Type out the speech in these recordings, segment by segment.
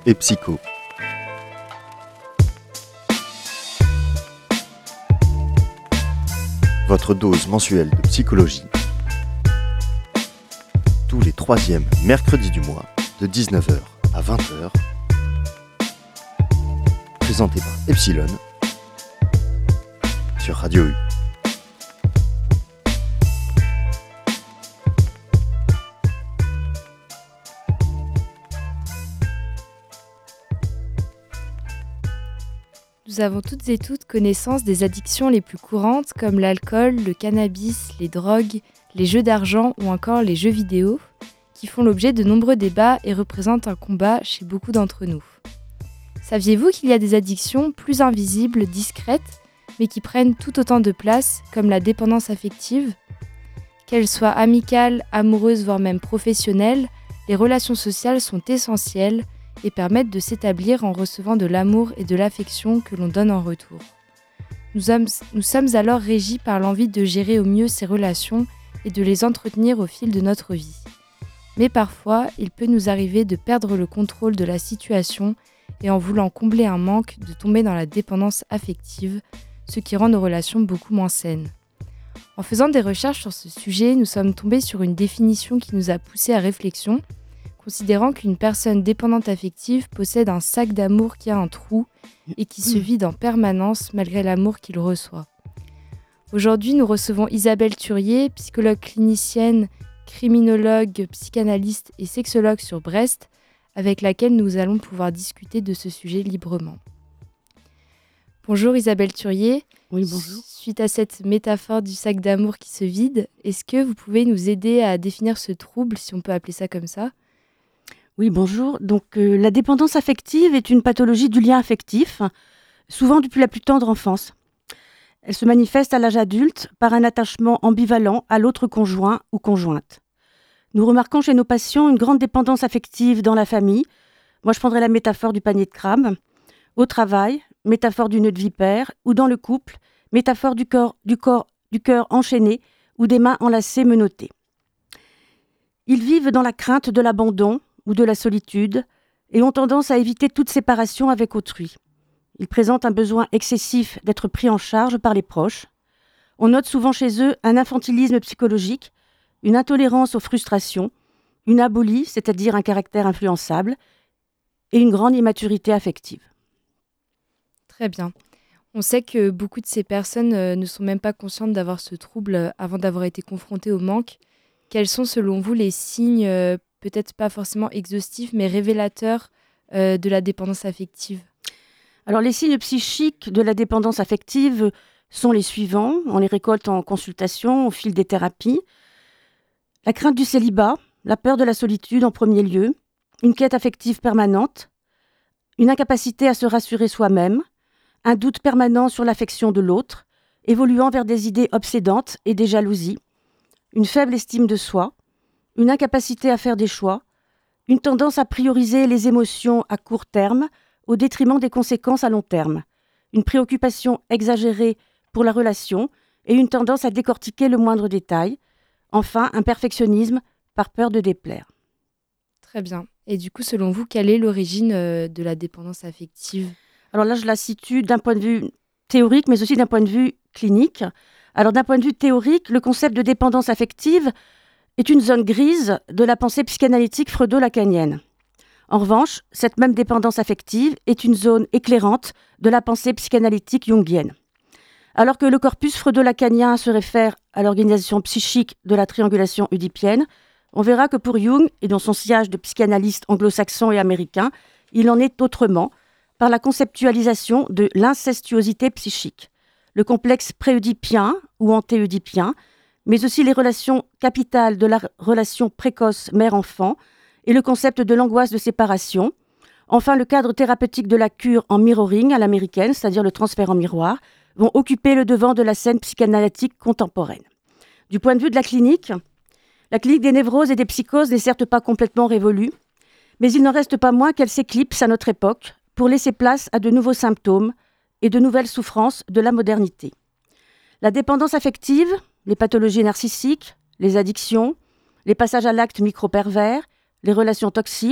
et psycho. Votre dose mensuelle de psychologie, tous les 3e mercredis du mois, de 19h à 20h, présenté par Epsilon, sur Radio U. Nous avons toutes et toutes connaissance des addictions les plus courantes comme l'alcool, le cannabis, les drogues, les jeux d'argent ou encore les jeux vidéo, qui font l'objet de nombreux débats et représentent un combat chez beaucoup d'entre nous. Saviez-vous qu'il y a des addictions plus invisibles, discrètes, mais qui prennent tout autant de place, comme la dépendance affective ? Qu'elles soient amicales, amoureuses, voire même professionnelles, les relations sociales sont essentielles et permettent de s'établir en recevant de l'amour et de l'affection que l'on donne en retour. Nous sommes alors régis par l'envie de gérer au mieux ces relations et de les entretenir au fil de notre vie. Mais parfois, il peut nous arriver de perdre le contrôle de la situation et en voulant combler un manque, de tomber dans la dépendance affective, ce qui rend nos relations beaucoup moins saines. En faisant des recherches sur ce sujet, nous sommes tombés sur une définition qui nous a poussés à réflexion, considérant qu'une personne dépendante affective possède un sac d'amour qui a un trou et qui se vide en permanence malgré l'amour qu'il reçoit. Aujourd'hui, nous recevons Isabelle Thurier, psychologue clinicienne, criminologue, psychanalyste et sexologue sur Brest, avec laquelle nous allons pouvoir discuter de ce sujet librement. Bonjour Isabelle Thurier. Oui, bonjour. Suite à cette métaphore du sac d'amour qui se vide, est-ce que vous pouvez nous aider à définir ce trouble, si on peut appeler ça comme ça ? Oui, bonjour. Donc, la dépendance affective est une pathologie du lien affectif, souvent depuis la plus tendre enfance. Elle se manifeste à l'âge adulte par un attachement ambivalent à l'autre conjoint ou conjointe. Nous remarquons chez nos patients une grande dépendance affective dans la famille. Moi, je prendrais la métaphore du panier de crabes. Au travail, métaphore du nœud de vipère, ou dans le couple, métaphore du cœur enchaîné ou des mains enlacées menottées. Ils vivent dans la crainte de l'abandon ou de la solitude et ont tendance à éviter toute séparation avec autrui. Ils présentent un besoin excessif d'être pris en charge par les proches. On note souvent chez eux un infantilisme psychologique, une intolérance aux frustrations, une abolie, c'est-à-dire un caractère influençable, et une grande immaturité affective. Très bien. On sait que beaucoup de ces personnes ne sont même pas conscientes d'avoir ce trouble avant d'avoir été confrontées au manque. Quels sont selon vous les signes, peut-être pas forcément exhaustifs, mais révélateurs de la dépendance affective ? Alors les signes psychiques de la dépendance affective sont les suivants. On les récolte en consultation au fil des thérapies. La crainte du célibat, la peur de la solitude en premier lieu, une quête affective permanente, une incapacité à se rassurer soi-même, un doute permanent sur l'affection de l'autre, évoluant vers des idées obsédantes et des jalousies, une faible estime de soi, une incapacité à faire des choix, une tendance à prioriser les émotions à court terme au détriment des conséquences à long terme, une préoccupation exagérée pour la relation et une tendance à décortiquer le moindre détail, enfin un perfectionnisme par peur de déplaire. Très bien. Et du coup, selon vous, quelle est l'origine de la dépendance affective ? Alors là, je la situe d'un point de vue théorique, mais aussi d'un point de vue clinique. Alors d'un point de vue théorique, le concept de dépendance affective est une zone grise de la pensée psychanalytique freudo-lacanienne. En revanche, cette même dépendance affective est une zone éclairante de la pensée psychanalytique jungienne. Alors que le corpus freudo-lacanien se réfère à l'organisation psychique de la triangulation oedipienne, on verra que pour Jung, et dans son sillage de psychanalystes anglo-saxons et américains, il en est autrement, par la conceptualisation de l'incestuosité psychique, le complexe préoedipien ou antéoedipien, mais aussi les relations capitales de la relation précoce mère-enfant et le concept de l'angoisse de séparation. Enfin, le cadre thérapeutique de la cure en mirroring à l'américaine, c'est-à-dire le transfert en miroir, vont occuper le devant de la scène psychanalytique contemporaine. Du point de vue de la clinique des névroses et des psychoses n'est certes pas complètement révolue, mais il n'en reste pas moins qu'elle s'éclipse à notre époque pour laisser place à de nouveaux symptômes et de nouvelles souffrances de la modernité. La dépendance affective, les pathologies narcissiques, les addictions, les passages à l'acte micro-pervers, les relations toxiques,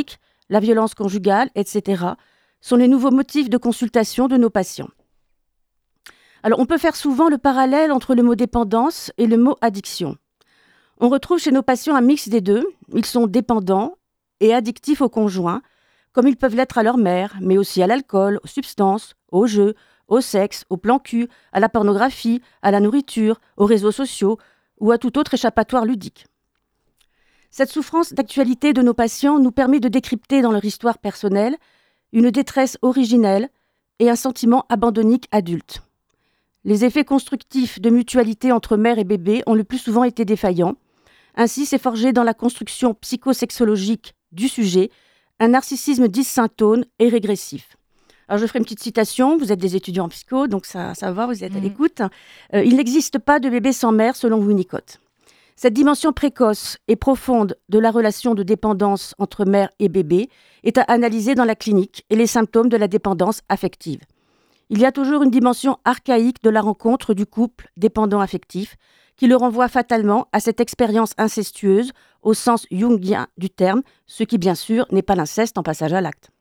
la violence conjugale, etc., sont les nouveaux motifs de consultation de nos patients. Alors, on peut faire souvent le parallèle entre le mot dépendance et le mot addiction. On retrouve chez nos patients un mix des deux. Ils sont dépendants et addictifs au conjoint, comme ils peuvent l'être à leur mère, mais aussi à l'alcool, aux substances, aux jeux, au sexe, au plan cul, à la pornographie, à la nourriture, aux réseaux sociaux ou à tout autre échappatoire ludique. Cette souffrance d'actualité de nos patients nous permet de décrypter dans leur histoire personnelle une détresse originelle et un sentiment abandonnique adulte. Les effets constructifs de mutualité entre mère et bébé ont le plus souvent été défaillants. Ainsi s'est forgé dans la construction psychosexologique du sujet un narcissisme dyssyntone et régressif. Alors je ferai une petite citation, vous êtes des étudiants en psycho, donc ça va, vous êtes à l'écoute. Il n'existe pas de bébé sans mère selon Winnicott. Cette dimension précoce et profonde de la relation de dépendance entre mère et bébé est à analyser dans la clinique et les symptômes de la dépendance affective. Il y a toujours une dimension archaïque de la rencontre du couple dépendant affectif qui le renvoie fatalement à cette expérience incestueuse au sens jungien du terme, ce qui bien sûr n'est pas l'inceste en passage à l'acte.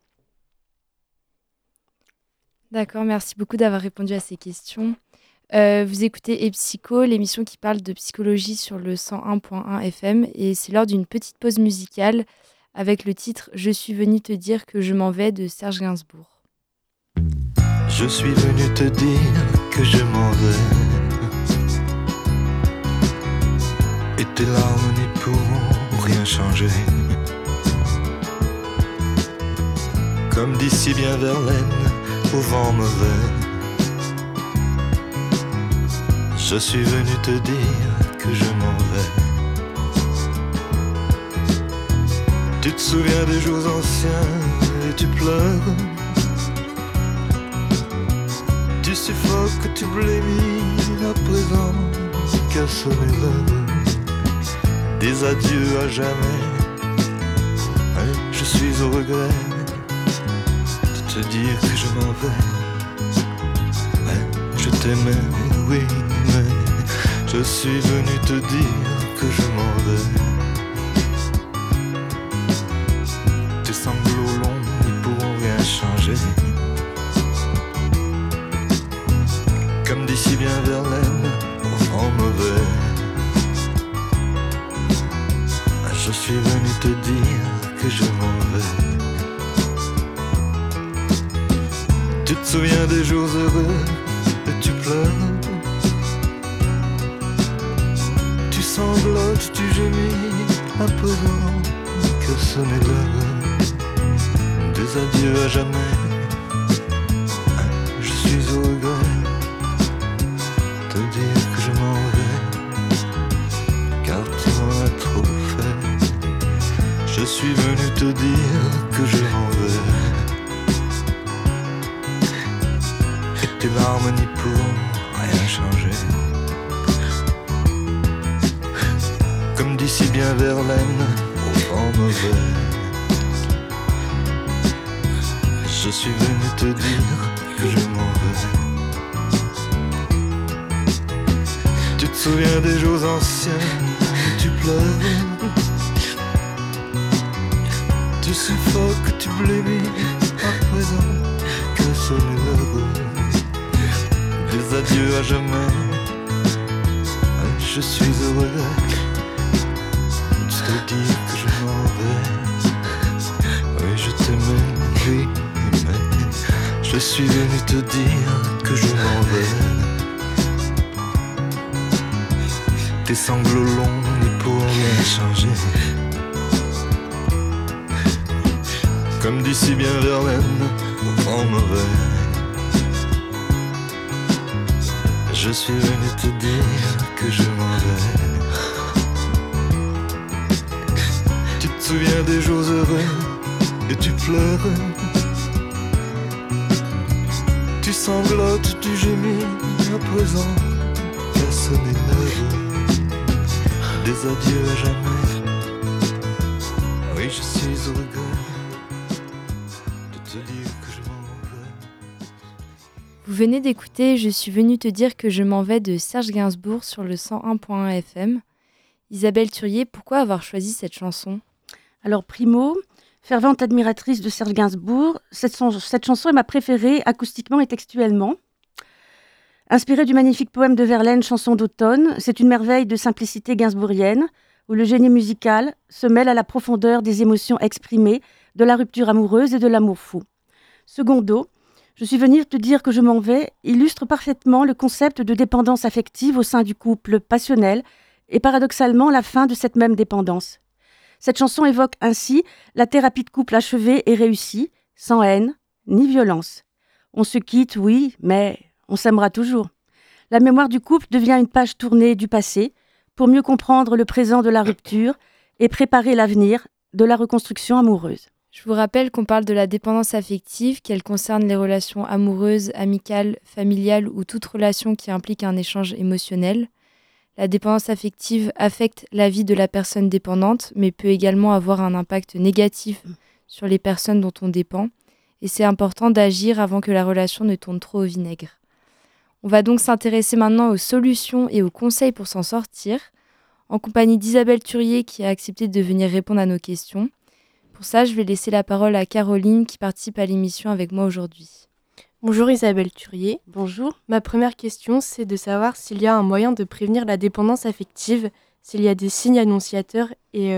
D'accord, merci beaucoup d'avoir répondu à ces questions. Vous écoutez Epsycho, l'émission qui parle de psychologie sur le 101.1 FM, et c'est lors d'une petite pause musicale avec le titre « Je suis venu te dire que je m'en vais » de Serge Gainsbourg. Je suis venu te dire que je m'en vais, et tes larmes n'y pourront rien changer. Comme dit si bien Verlaine au vent mauvais, je suis venu te dire que je m'en vais. Tu te souviens des jours anciens et tu pleures. Tu suffoques, tu blémis à présent qu'à sonner l'heure des adieux à jamais. Je suis au regret de te dire que je m'en vais. Je t'aimais, oui, mais je suis venu te dire que je m'en vais. Tes sanglots longs n'y pourront rien changer. Comme dit si bien Verlaine au vent mauvais, je suis venu te dire que je m'en vais. Tu te souviens des jours heureux et tu pleures. Tu sanglotes, tu gémis à présent que sonner l'heure des adieux à jamais. Je suis au regret te dire que je m'en vais, car tu m'en as trop fait. Je suis venu te dire que je m'en vais, et tes larmes n'y pourront rien changer. Comme dit si bien Verlaine au vent mauvais, je suis venu te dire que je m'en vais. Tu te souviens des jours anciens où tu pleures. Tu suffoques, tu blémis à présent que sonne l'heure des adieux à jamais. Je suis heureux de te dire que je m'en vais. Oui, je t'aimais, oui, mais je suis venu te dire que je m'en vais. Tes sanglots longs n'y pourront rien changer. Comme dit si bien Verlaine au vent mauvais, je suis venu te dire que je m'en vais. Tu te souviens des jours heureux et tu pleures. Tu sanglotes, tu gémis à présent qu'à sonner l'heure des adieux à jamais. Oui, je suis au regret de te dire que je m'en vais. Vous venez d'écouter « Je suis venu te dire que je m'en vais » de Serge Gainsbourg sur le 101.1 FM. Isabelle Thurier, pourquoi avoir choisi cette chanson ? Alors primo, Fervente admiratrice de Serge Gainsbourg, cette chanson est ma préférée acoustiquement et textuellement. Inspirée du magnifique poème de Verlaine, Chanson d'automne, c'est une merveille de simplicité gainsbourgienne où le génie musical se mêle à la profondeur des émotions exprimées, de la rupture amoureuse et de l'amour fou. Secondo, Je suis venue te dire que je m'en vais illustre parfaitement le concept de dépendance affective au sein du couple passionnel et paradoxalement la fin de cette même dépendance. Cette chanson évoque ainsi la thérapie de couple achevée et réussie, sans haine ni violence. On se quitte, oui, mais on s'aimera toujours. La mémoire du couple devient une page tournée du passé pour mieux comprendre le présent de la rupture et préparer l'avenir de la reconstruction amoureuse. Je vous rappelle qu'on parle de la dépendance affective, qu'elle concerne les relations amoureuses, amicales, familiales ou toute relation qui implique un échange émotionnel. La dépendance affective affecte la vie de la personne dépendante, mais peut également avoir un impact négatif sur les personnes dont on dépend. Et c'est important d'agir avant que la relation ne tourne trop au vinaigre. On va donc s'intéresser maintenant aux solutions et aux conseils pour s'en sortir, en compagnie d'Isabelle Turier qui a accepté de venir répondre à nos questions. Pour ça, je vais laisser la parole à Caroline qui participe à l'émission avec moi aujourd'hui. Bonjour Isabelle Turier. Bonjour. Ma première question, c'est de savoir s'il y a un moyen de prévenir la dépendance affective, s'il y a des signes annonciateurs et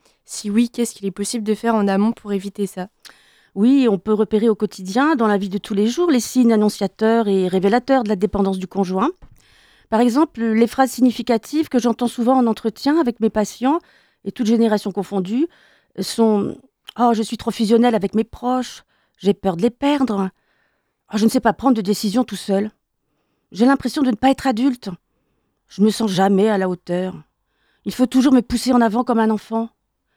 si oui, qu'est-ce qu'il est possible de faire en amont pour éviter ça ? Oui, on peut repérer au quotidien, dans la vie de tous les jours, les signes annonciateurs et révélateurs de la dépendance du conjoint. Par exemple, les phrases significatives que j'entends souvent en entretien avec mes patients, et toutes générations confondues, sont « Oh, je suis trop fusionnelle avec mes proches, j'ai peur de les perdre. Oh, je ne sais pas prendre de décision tout seul. J'ai l'impression de ne pas être adulte. Je ne me sens jamais à la hauteur. Il faut toujours me pousser en avant comme un enfant.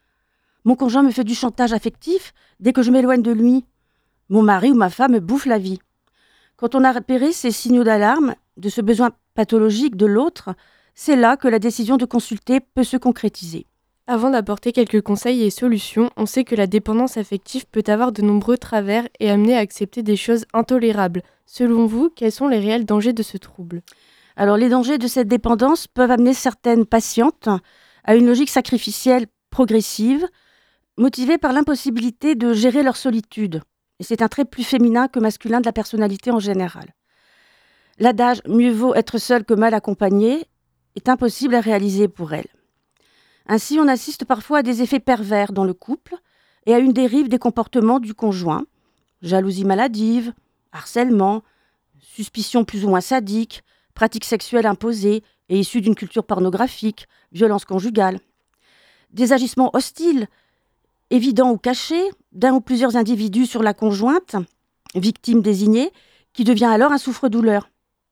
Mon conjoint me fait du chantage affectif dès que je m'éloigne de lui. Mon mari ou ma femme me bouffe la vie. » Quand on a repéré ces signaux d'alarme, de ce besoin pathologique de l'autre, c'est là que la décision de consulter peut se concrétiser. Avant d'apporter quelques conseils et solutions, on sait que la dépendance affective peut avoir de nombreux travers et amener à accepter des choses intolérables. Selon vous, quels sont les réels dangers de ce trouble ? Alors, les dangers de cette dépendance peuvent amener certaines patientes à une logique sacrificielle progressive, motivée par l'impossibilité de gérer leur solitude. Et c'est un trait plus féminin que masculin de la personnalité en général. L'adage « mieux vaut être seul que mal accompagné » est impossible à réaliser pour elles. Ainsi, on assiste parfois à des effets pervers dans le couple et à une dérive des comportements du conjoint, jalousie maladive, harcèlement, suspicion plus ou moins sadique, pratiques sexuelles imposées et issues d'une culture pornographique, violence conjugale. Des agissements hostiles, évidents ou cachés, d'un ou plusieurs individus sur la conjointe, victime désignée, qui devient alors un souffre-douleur.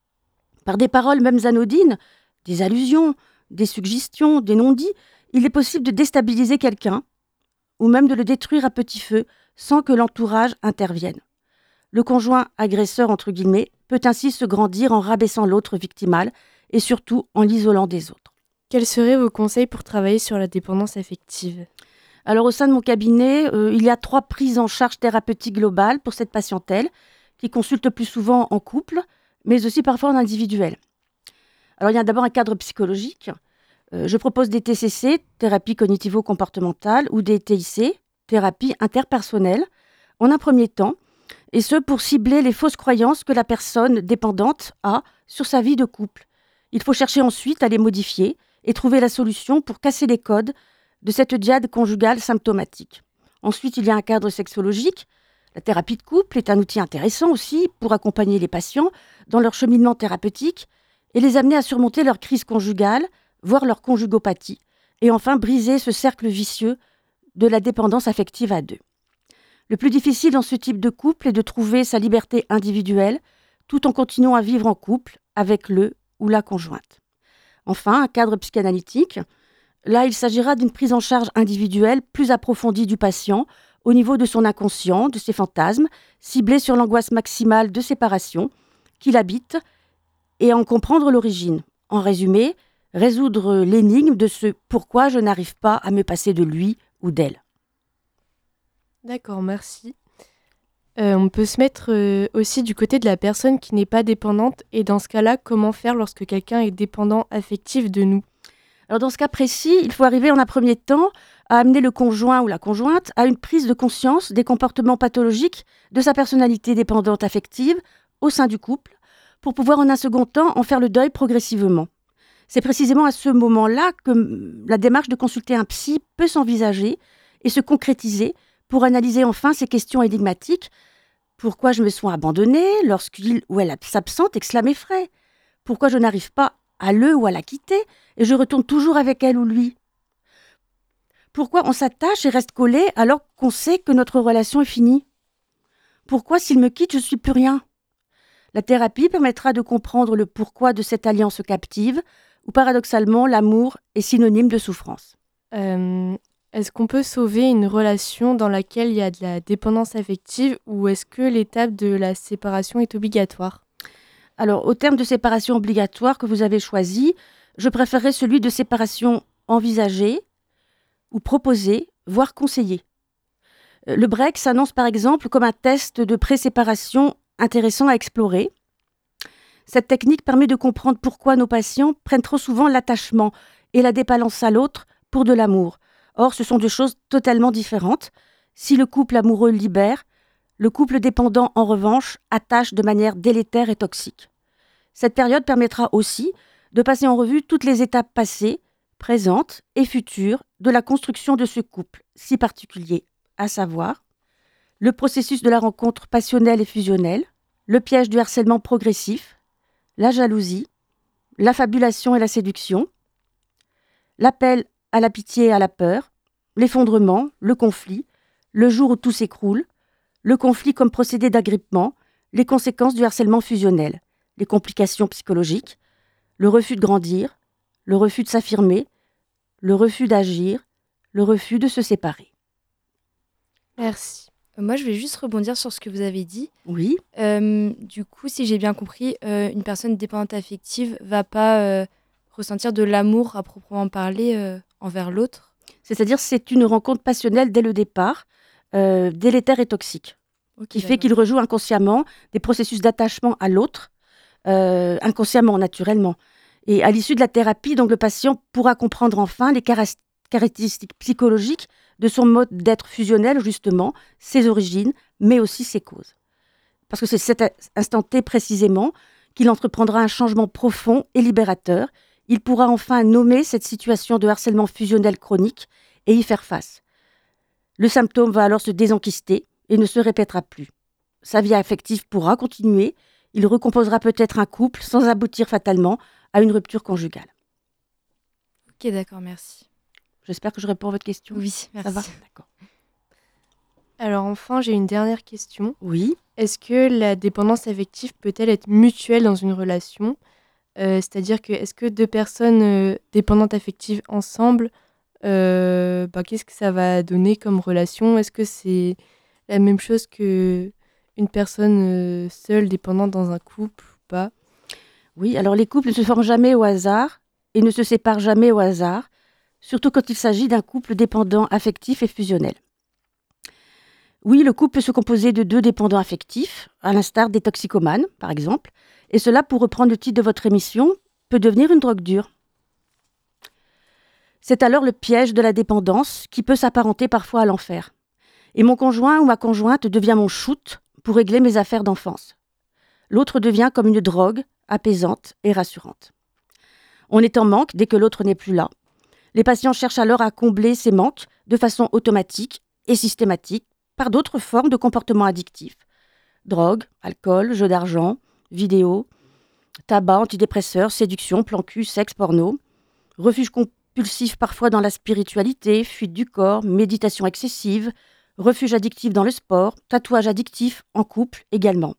Par des paroles même anodines, des allusions, des suggestions, des non-dits, il est possible de déstabiliser quelqu'un ou même de le détruire à petit feu sans que l'entourage intervienne. Le conjoint agresseur, entre guillemets, peut ainsi se grandir en rabaissant l'autre victimal et surtout en l'isolant des autres. Quels seraient vos conseils pour travailler sur la dépendance affective ? Alors au sein de mon cabinet, il y a 3 prises en charge thérapeutiques globales pour cette patientèle qui consulte plus souvent en couple, mais aussi parfois en individuel. Alors il y a d'abord un cadre psychologique. Je propose des TCC, thérapie cognitivo-comportementale, ou des TIC, thérapie interpersonnelle, en un premier temps, et ce pour cibler les fausses croyances que la personne dépendante a sur sa vie de couple. Il faut chercher ensuite à les modifier et trouver la solution pour casser les codes de cette dyade conjugale symptomatique. Ensuite, il y a un cadre sexologique. La thérapie de couple est un outil intéressant aussi pour accompagner les patients dans leur cheminement thérapeutique et les amener à surmonter leur crise conjugale, voire leur conjugopathie, et enfin briser ce cercle vicieux de la dépendance affective à 2. Le plus difficile dans ce type de couple est de trouver sa liberté individuelle tout en continuant à vivre en couple avec le ou la conjointe. Enfin, un cadre psychanalytique. Là, il s'agira d'une prise en charge individuelle plus approfondie du patient au niveau de son inconscient, de ses fantasmes, ciblée sur l'angoisse maximale de séparation qui l'habite et en comprendre l'origine. En résumé, résoudre l'énigme de ce « pourquoi je n'arrive pas à me passer de lui ou d'elle ». D'accord, merci. On peut se mettre aussi du côté de la personne qui n'est pas dépendante et dans ce cas-là, comment faire lorsque quelqu'un est dépendant affectif de nous ? Alors dans ce cas précis, il faut arriver en un premier temps à amener le conjoint ou la conjointe à une prise de conscience des comportements pathologiques de sa personnalité dépendante affective au sein du couple, pour pouvoir en un second temps en faire le deuil progressivement. C'est précisément à ce moment-là que la démarche de consulter un psy peut s'envisager et se concrétiser pour analyser enfin ces questions énigmatiques. Pourquoi je me sens abandonnée lorsqu'il ou elle s'absente et que cela m'effraie ? Pourquoi je n'arrive pas à le ou à la quitter et je retourne toujours avec elle ou lui ? Pourquoi on s'attache et reste collé alors qu'on sait que notre relation est finie ? Pourquoi s'il me quitte, je ne suis plus rien ? La thérapie permettra de comprendre le pourquoi de cette alliance captive, où paradoxalement l'amour est synonyme de souffrance. Est-ce qu'on peut sauver une relation dans laquelle il y a de la dépendance affective ou est-ce que l'étape de la séparation est obligatoire ? Alors, au terme de séparation obligatoire que vous avez choisi, je préférerais celui de séparation envisagée ou proposée, voire conseillée. Le break s'annonce par exemple comme un test de pré-séparation intéressant à explorer. Cette technique permet de comprendre pourquoi nos patients prennent trop souvent l'attachement et la dépendance à l'autre pour de l'amour. Or, ce sont deux choses totalement différentes. Si le couple amoureux libère, le couple dépendant, en revanche, attache de manière délétère et toxique. Cette période permettra aussi de passer en revue toutes les étapes passées, présentes et futures de la construction de ce couple si particulier, à savoir le processus de la rencontre passionnelle et fusionnelle, le piège du harcèlement progressif, la jalousie, l'affabulation et la séduction, l'appel à la pitié et à la peur, l'effondrement, le conflit, le jour où tout s'écroule, le conflit comme procédé d'agrippement, les conséquences du harcèlement fusionnel, les complications psychologiques, le refus de grandir, le refus de s'affirmer, le refus d'agir, le refus de se séparer. Merci. Moi, je vais juste rebondir sur ce que vous avez dit. Oui. Du coup, si j'ai bien compris, une personne dépendante affective va pas ressentir de l'amour à proprement parler envers l'autre. C'est-à-dire c'est une rencontre passionnelle dès le départ, délétère et toxique, qui fait qu'il rejoue inconsciemment des processus d'attachement à l'autre, inconsciemment, naturellement. Et à l'issue de la thérapie, donc, le patient pourra comprendre enfin les caractéristiques psychologiques de son mode d'être fusionnel, justement, ses origines, mais aussi ses causes. Parce que c'est cet instant T précisément qu'il entreprendra un changement profond et libérateur. Il pourra enfin nommer cette situation de harcèlement fusionnel chronique et y faire face. Le symptôme va alors se désenquister et ne se répétera plus. Sa vie affective pourra continuer. Il recomposera peut-être un couple sans aboutir fatalement à une rupture conjugale. Ok, d'accord, merci. J'espère que je réponds à votre question. Oui, merci. Ça va ? D'accord. Alors enfin, j'ai une dernière question. Oui. Est-ce que la dépendance affective peut-elle être mutuelle dans une relation ? C'est-à-dire que est-ce que deux personnes dépendantes affectives ensemble, qu'est-ce que ça va donner comme relation ? Est-ce que c'est la même chose que une personne seule dépendante dans un couple ou pas ? Oui, alors les couples ne se forment jamais au hasard et ne se séparent jamais au hasard, surtout quand il s'agit d'un couple dépendant affectif et fusionnel. Oui, le couple peut se composer de deux dépendants affectifs, à l'instar des toxicomanes, par exemple, et cela, pour reprendre le titre de votre émission, peut devenir une drogue dure. C'est alors le piège de la dépendance qui peut s'apparenter parfois à l'enfer. Et mon conjoint ou ma conjointe devient mon shoot pour régler mes affaires d'enfance. L'autre devient comme une drogue, apaisante et rassurante. On est en manque dès que l'autre n'est plus là. Les patients cherchent alors à combler ces manques de façon automatique et systématique par d'autres formes de comportements addictifs. Drogue, alcool, jeux d'argent, vidéos, tabac, antidépresseurs, séduction, plan cul, sexe, porno. Refuge compulsif parfois dans la spiritualité, fuite du corps, méditation excessive, refuge addictif dans le sport, tatouage addictif en couple également.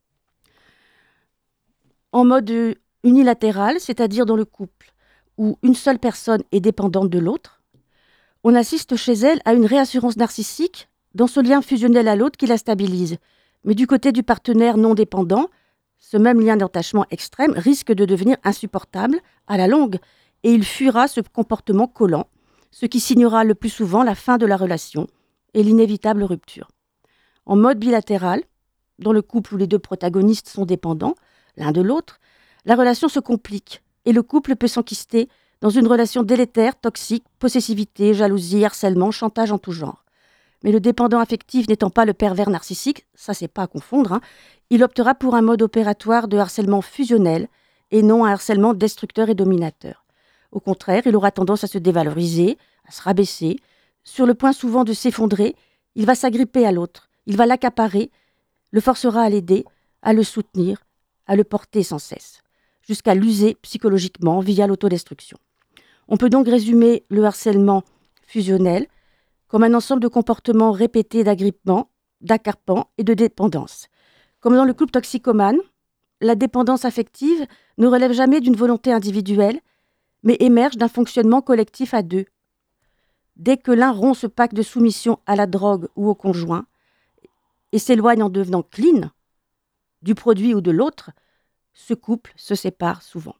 En mode unilatéral, c'est-à-dire dans le couple où une seule personne est dépendante de l'autre, on assiste chez elle à une réassurance narcissique dans ce lien fusionnel à l'autre qui la stabilise. Mais du côté du partenaire non dépendant, ce même lien d'attachement extrême risque de devenir insupportable à la longue et il fuira ce comportement collant, ce qui signera le plus souvent la fin de la relation et l'inévitable rupture. En mode bilatéral, dans le couple où les deux protagonistes sont dépendants l'un de l'autre, la relation se complique et le couple peut s'enquister dans une relation délétère, toxique, possessivité, jalousie, harcèlement, chantage en tout genre. Mais le dépendant affectif n'étant pas le pervers narcissique, ça c'est pas à confondre, il optera pour un mode opératoire de harcèlement fusionnel et non un harcèlement destructeur et dominateur. Au contraire, il aura tendance à se dévaloriser, à se rabaisser. Sur le point souvent de s'effondrer, il va s'agripper à l'autre, il va l'accaparer, le forcera à l'aider, à le soutenir, à le porter sans cesse, jusqu'à l'user psychologiquement via l'autodestruction. On peut donc résumer le harcèlement fusionnel comme un ensemble de comportements répétés d'agrippement, d'accarpement et de dépendance. Comme dans le couple toxicomane, la dépendance affective ne relève jamais d'une volonté individuelle, mais émerge d'un fonctionnement collectif à deux. Dès que l'un rompt ce pacte de soumission à la drogue ou au conjoint et s'éloigne en devenant clean du produit ou de l'autre, ce couple se sépare souvent.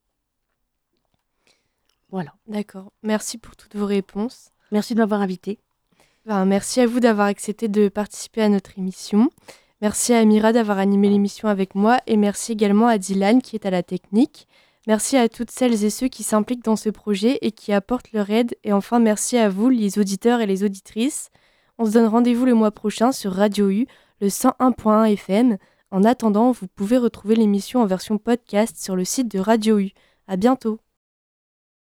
Voilà. D'accord. Merci pour toutes vos réponses. Merci de m'avoir invitée. Merci à vous d'avoir accepté de participer à notre émission. Merci à Amira d'avoir animé l'émission avec moi et merci également à Dylan qui est à la technique. Merci à toutes celles et ceux qui s'impliquent dans ce projet et qui apportent leur aide. Et enfin, merci à vous, les auditeurs et les auditrices. On se donne rendez-vous le mois prochain sur Radio U, le 101.1 FM. En attendant, vous pouvez retrouver l'émission en version podcast sur le site de Radio U. À bientôt.